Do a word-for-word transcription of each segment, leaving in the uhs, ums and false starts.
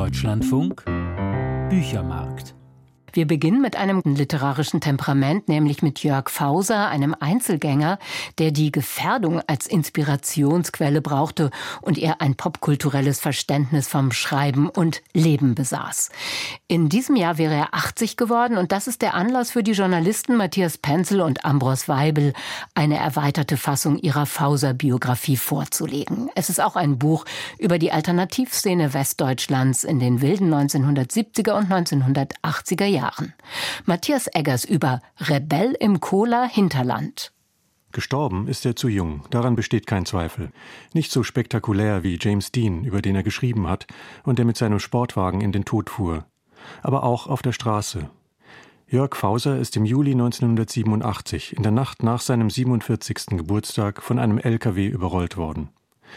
Deutschlandfunk Büchermarkt. Wir beginnen mit einem literarischen Temperament, nämlich mit Jörg Fauser, einem Einzelgänger, der die Gefährdung als Inspirationsquelle brauchte und er ein popkulturelles Verständnis vom Schreiben und Leben besaß. In diesem Jahr wäre er achtzig geworden und das ist der Anlass für die Journalisten Matthias Penzel und Ambros Weibel, eine erweiterte Fassung ihrer Fauser-Biografie vorzulegen. Es ist auch ein Buch über die Alternativszene Westdeutschlands in den wilden neunzehnhundertsiebziger und neunzehnhundertachtziger Jahren. Matthias Eggers über Rebell im Kohler Hinterland. Gestorben ist er zu jung, daran besteht kein Zweifel. Nicht so spektakulär wie James Dean, über den er geschrieben hat und der mit seinem Sportwagen in den Tod fuhr. Aber auch auf der Straße. Jörg Fauser ist im Juli neunzehnhundertsiebenundachtzig, in der Nacht nach seinem siebenundvierzigsten Geburtstag, von einem L K W überrollt worden.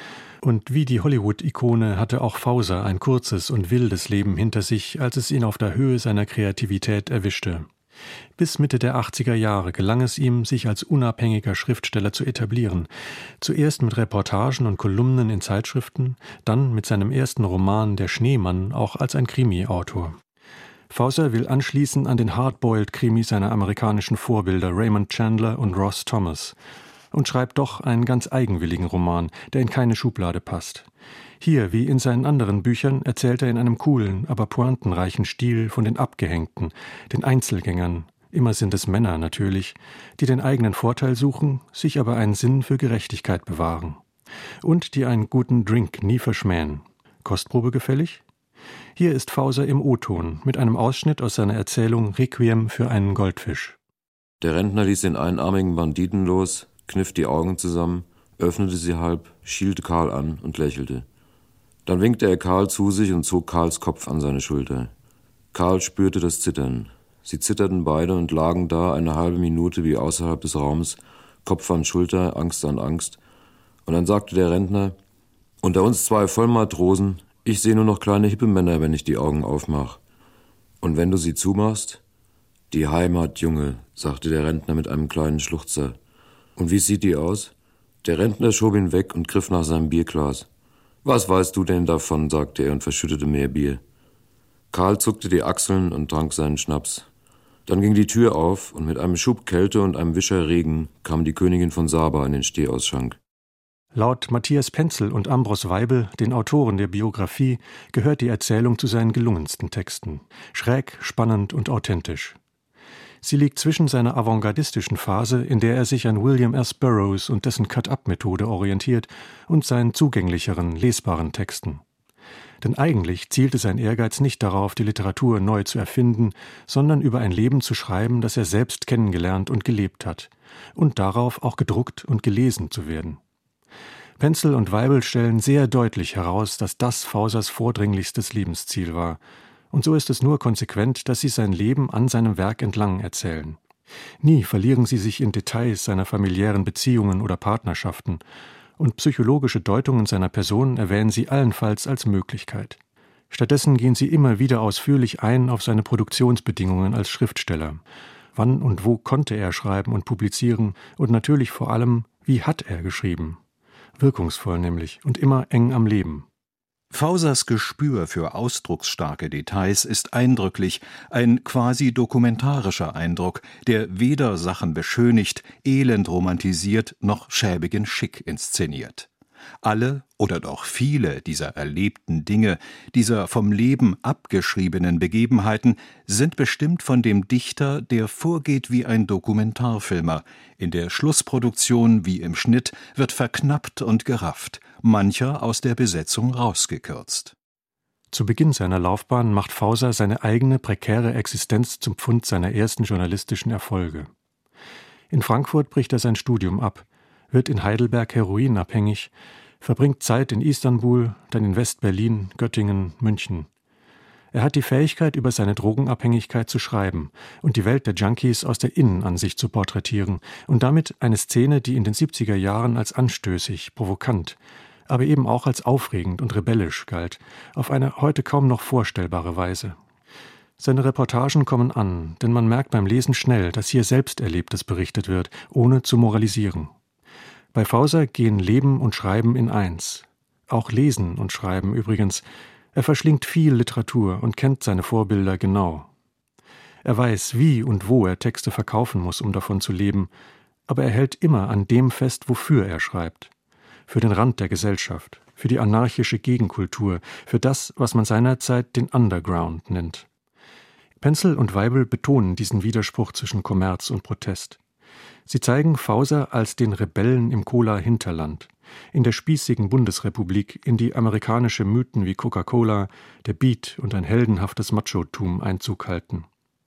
Und wie die Hollywood-Ikone hatte auch Fauser ein kurzes und wildes Leben hinter sich, als es ihn auf der Höhe seiner Kreativität erwischte. Bis Mitte der achtziger Jahre gelang es ihm, sich als unabhängiger Schriftsteller zu etablieren. Zuerst mit Reportagen und Kolumnen in Zeitschriften, dann mit seinem ersten Roman Der Schneemann auch als ein Krimi-Autor. Fauser will anschließen an den Hardboiled-Krimi seiner amerikanischen Vorbilder Raymond Chandler und Ross Thomas und schreibt doch einen ganz eigenwilligen Roman, der in keine Schublade passt. Hier, wie in seinen anderen Büchern, erzählt er in einem coolen, aber pointenreichen Stil von den Abgehängten, den Einzelgängern, immer sind es Männer natürlich, die den eigenen Vorteil suchen, sich aber einen Sinn für Gerechtigkeit bewahren. Und die einen guten Drink nie verschmähen. Kostprobe gefällig? Hier ist Fauser im O-Ton mit einem Ausschnitt aus seiner Erzählung Requiem für einen Goldfisch. Der Rentner ließ den einarmigen Banditen los, kniff die Augen zusammen, öffnete sie halb, schielte Karl an und lächelte. Dann winkte er Karl zu sich und zog Karls Kopf an seine Schulter. Karl spürte das Zittern. Sie zitterten beide und lagen da eine halbe Minute wie außerhalb des Raums, Kopf an Schulter, Angst an Angst. Und dann sagte der Rentner, unter uns zwei Vollmatrosen, ich sehe nur noch kleine hippe Männer, wenn ich die Augen aufmach. Und wenn du sie zumachst? Die Heimat, Junge, sagte der Rentner mit einem kleinen Schluchzer. Und wie sieht die aus? Der Rentner schob ihn weg und griff nach seinem Bierglas. Was weißt du denn davon, sagte er und verschüttete mehr Bier. Karl zuckte die Achseln und trank seinen Schnaps. Dann ging die Tür auf und mit einem Schub Kälte und einem Wischer Regen kam die Königin von Saba in den Stehausschank. Laut Matthias Penzel und Ambros Weibel, den Autoren der Biografie, gehört die Erzählung zu seinen gelungensten Texten. Schräg, spannend und authentisch. Sie liegt zwischen seiner avantgardistischen Phase, in der er sich an William S. Burroughs und dessen Cut-Up-Methode orientiert, und seinen zugänglicheren, lesbaren Texten. Denn eigentlich zielte sein Ehrgeiz nicht darauf, die Literatur neu zu erfinden, sondern über ein Leben zu schreiben, das er selbst kennengelernt und gelebt hat, und darauf auch gedruckt und gelesen zu werden. Penzel und Weibel stellen sehr deutlich heraus, dass das Fausers vordringlichstes Lebensziel war. Und so ist es nur konsequent, dass sie sein Leben an seinem Werk entlang erzählen. Nie verlieren sie sich in Details seiner familiären Beziehungen oder Partnerschaften, und psychologische Deutungen seiner Person erwähnen sie allenfalls als Möglichkeit. Stattdessen gehen sie immer wieder ausführlich ein auf seine Produktionsbedingungen als Schriftsteller. Wann und wo konnte er schreiben und publizieren und natürlich vor allem, wie hat er geschrieben? Wirkungsvoll nämlich und immer eng am Leben. Fausers Gespür für ausdrucksstarke Details ist eindrücklich, ein quasi dokumentarischer Eindruck, der weder Sachen beschönigt, elend romantisiert noch schäbigen Schick inszeniert. Alle oder doch viele dieser erlebten Dinge, dieser vom Leben abgeschriebenen Begebenheiten sind bestimmt von dem Dichter, der vorgeht wie ein Dokumentarfilmer. In der Schlussproduktion wie im Schnitt wird verknappt und gerafft, mancher aus der Besetzung rausgekürzt. Zu Beginn seiner Laufbahn macht Fauser seine eigene prekäre Existenz zum Pfund seiner ersten journalistischen Erfolge. In Frankfurt bricht er sein Studium ab, wird in Heidelberg heroinabhängig, verbringt Zeit in Istanbul, dann in West-Berlin, Göttingen, München. Er hat die Fähigkeit, über seine Drogenabhängigkeit zu schreiben und die Welt der Junkies aus der Innenansicht zu porträtieren und damit eine Szene, die in den siebziger Jahren als anstößig, provokant, aber eben auch als aufregend und rebellisch galt, auf eine heute kaum noch vorstellbare Weise. Seine Reportagen kommen an, denn man merkt beim Lesen schnell, dass hier Selbsterlebtes berichtet wird, ohne zu moralisieren. Bei Fauser gehen Leben und Schreiben in eins. Auch Lesen und Schreiben übrigens. Er verschlingt viel Literatur und kennt seine Vorbilder genau. Er weiß, wie und wo er Texte verkaufen muss, um davon zu leben, aber er hält immer an dem fest, wofür er schreibt. Für den Rand der Gesellschaft, für die anarchische Gegenkultur, für das, was man seinerzeit den Underground nennt. Penzel und Weibel betonen diesen Widerspruch zwischen Kommerz und Protest. Sie zeigen Fauser als den Rebellen im Cola-Hinterland, in der spießigen Bundesrepublik, in die amerikanische Mythen wie Coca-Cola, der Beat und ein heldenhaftes Machotum Einzug halten.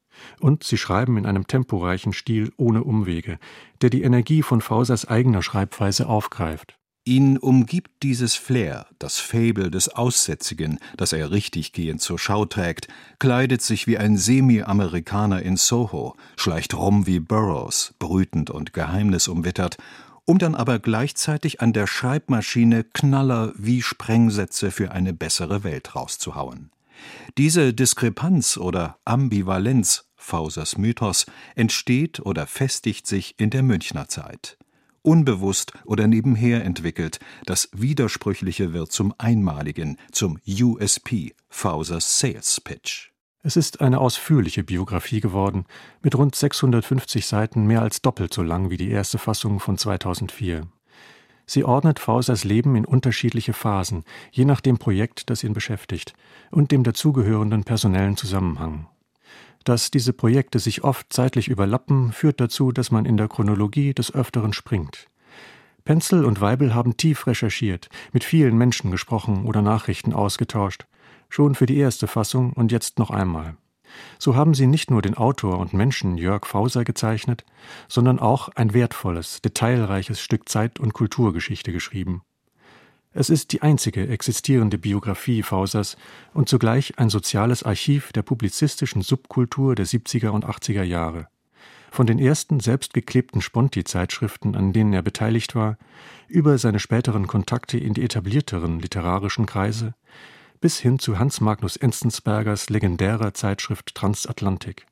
Und sie schreiben in einem temporeichen Stil ohne Umwege, der die Energie von Fausers eigener Schreibweise aufgreift. Ihn umgibt dieses Flair, das Faible des Aussätzigen, das er richtiggehend zur Schau trägt, kleidet sich wie ein Semi-Amerikaner in Soho, schleicht rum wie Burroughs, brütend und geheimnisumwittert, um dann aber gleichzeitig an der Schreibmaschine Knaller wie Sprengsätze für eine bessere Welt rauszuhauen. Diese Diskrepanz oder Ambivalenz, Fausers Mythos, entsteht oder festigt sich in der Münchner Zeit. Unbewusst oder nebenher entwickelt, das Widersprüchliche wird zum Einmaligen, zum U S P, Fausers Sales Pitch. Es ist eine ausführliche Biografie geworden, mit rund sechshundertfünfzig Seiten, mehr als doppelt so lang wie die erste Fassung von zweitausendvier. Sie ordnet Fausers Leben in unterschiedliche Phasen, je nach dem Projekt, das ihn beschäftigt, und dem dazugehörenden personellen Zusammenhang. Dass diese Projekte sich oft zeitlich überlappen, führt dazu, dass man in der Chronologie des Öfteren springt. Penzel und Weibel haben tief recherchiert, mit vielen Menschen gesprochen oder Nachrichten ausgetauscht, schon für die erste Fassung und jetzt noch einmal. So haben sie nicht nur den Autor und Menschen Jörg Fauser gezeichnet, sondern auch ein wertvolles, detailreiches Stück Zeit- und Kulturgeschichte geschrieben. Es ist die einzige existierende Biografie Fausers und zugleich ein soziales Archiv der publizistischen Subkultur der siebziger und achtziger Jahre. Von den ersten selbstgeklebten Sponti-Zeitschriften, an denen er beteiligt war, über seine späteren Kontakte in die etablierteren literarischen Kreise, bis hin zu Hans Magnus Enzensbergers legendärer Zeitschrift Transatlantik.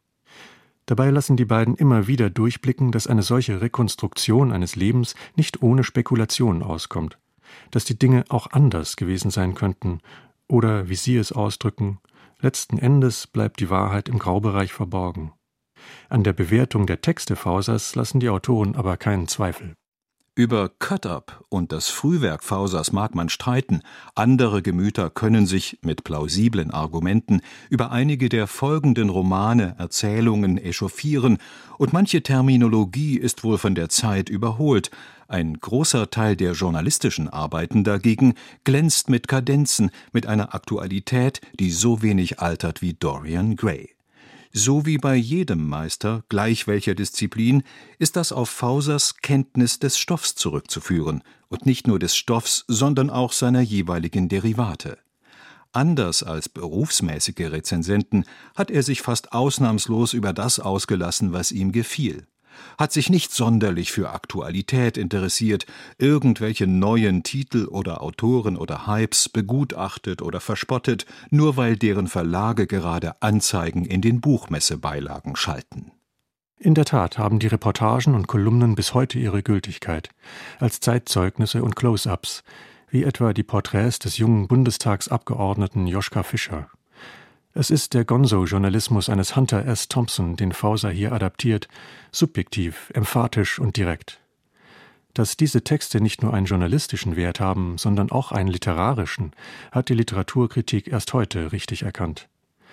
Dabei lassen die beiden immer wieder durchblicken, dass eine solche Rekonstruktion eines Lebens nicht ohne Spekulation auskommt, dass die Dinge auch anders gewesen sein könnten oder, wie sie es ausdrücken, letzten Endes bleibt die Wahrheit im Graubereich verborgen. An der Bewertung der Texte Fausers lassen die Autoren aber keinen Zweifel. Über Cut-Up und das Frühwerk Fausers mag man streiten, andere Gemüter können sich mit plausiblen Argumenten über einige der folgenden Romane, Erzählungen echauffieren, und manche Terminologie ist wohl von der Zeit überholt. Ein großer Teil der journalistischen Arbeiten dagegen glänzt mit Kadenzen, mit einer Aktualität, die so wenig altert wie Dorian Gray. So wie bei jedem Meister, gleich welcher Disziplin, ist das auf Fausers Kenntnis des Stoffs zurückzuführen, und nicht nur des Stoffs, sondern auch seiner jeweiligen Derivate. Anders als berufsmäßige Rezensenten hat er sich fast ausnahmslos über das ausgelassen, was ihm gefiel. Hat sich nicht sonderlich für Aktualität interessiert, irgendwelche neuen Titel oder Autoren oder Hypes begutachtet oder verspottet, nur weil deren Verlage gerade Anzeigen in den Buchmessebeilagen schalten. In der Tat haben die Reportagen und Kolumnen bis heute ihre Gültigkeit, als Zeitzeugnisse und Close-ups, wie etwa die Porträts des jungen Bundestagsabgeordneten Joschka Fischer. Es ist der Gonzo-Journalismus eines Hunter S. Thompson, den Fauser hier adaptiert, subjektiv, emphatisch und direkt. Dass diese Texte nicht nur einen journalistischen Wert haben, sondern auch einen literarischen, hat die Literaturkritik erst heute richtig erkannt.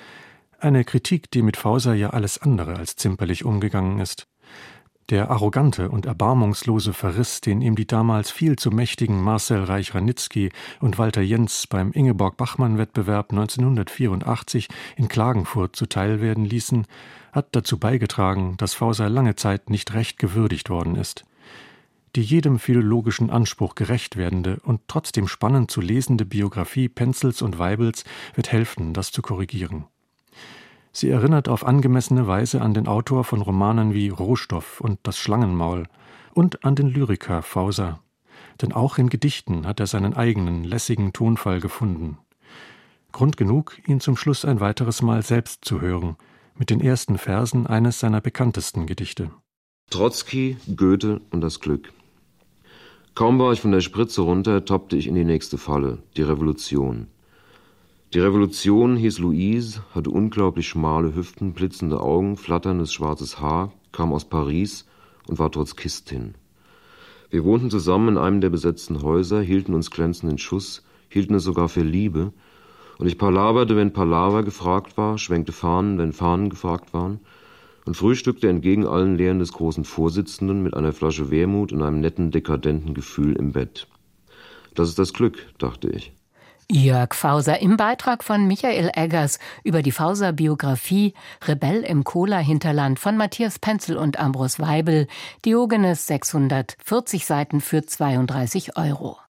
Eine Kritik, die mit Fauser ja alles andere als zimperlich umgegangen ist. Der arrogante und erbarmungslose Verriss, den ihm die damals viel zu mächtigen Marcel Reich-Ranitzky und Walter Jentz beim Ingeborg-Bachmann-Wettbewerb neunzehnhundertvierundachtzig in Klagenfurt zuteilwerden ließen, hat dazu beigetragen, dass Fauser lange Zeit nicht recht gewürdigt worden ist. Die jedem philologischen Anspruch gerecht werdende und trotzdem spannend zu lesende Biografie Penzels und Weibels wird helfen, das zu korrigieren. Sie erinnert auf angemessene Weise an den Autor von Romanen wie Rohstoff und Das Schlangenmaul und an den Lyriker Fauser. Denn auch in Gedichten hat er seinen eigenen, lässigen Tonfall gefunden. Grund genug, ihn zum Schluss ein weiteres Mal selbst zu hören, mit den ersten Versen eines seiner bekanntesten Gedichte. Trotzki, Goethe und das Glück. Kaum war ich von der Spritze runter, toppte ich in die nächste Falle, die Revolution. Die Revolution hieß Louise, hatte unglaublich schmale Hüften, blitzende Augen, flatterndes schwarzes Haar, kam aus Paris und war Trotzkistin. Wir wohnten zusammen in einem der besetzten Häuser, hielten uns glänzend in Schuss, hielten es sogar für Liebe. Und ich palaverte, wenn Palaver gefragt war, schwenkte Fahnen, wenn Fahnen gefragt waren, und frühstückte entgegen allen Lehren des großen Vorsitzenden mit einer Flasche Wermut und einem netten, dekadenten Gefühl im Bett. Das ist das Glück, dachte ich. Jörg Fauser im Beitrag von Michael Eggers über die Fauser-Biografie Rebell im Cola-Hinterland von Matthias Penzel und Ambros Weibel, Diogenes sechshundertvierzig Seiten für zweiunddreißig Euro.